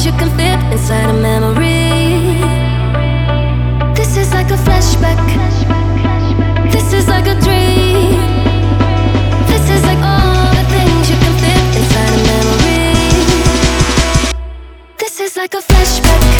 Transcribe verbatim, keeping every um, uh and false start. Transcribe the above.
things you can fit inside a memory. This is like a flashback. This is like a dream. This is like all the things you can fit inside a memory. This is like a flashback.